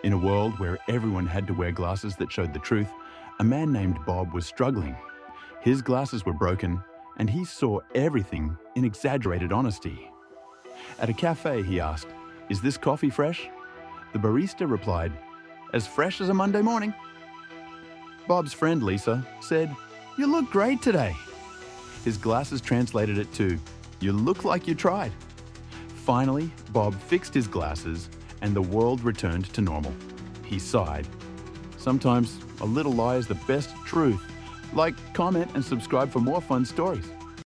In a world where everyone had to wear glasses that showed the truth, a man named Bob was struggling. His glasses were broken, and he saw everything in exaggerated honesty. At a cafe, he asked, "Is this coffee fresh?" The barista replied, "As fresh as a Monday morning." Bob's friend Lisa said, "You look great today." His glasses translated it to, "You look like you tried." Finally, Bob fixed his glasses and the world returned to normal. He sighed. Sometimes a little lie is the best truth. Like, comment, and subscribe for more fun stories.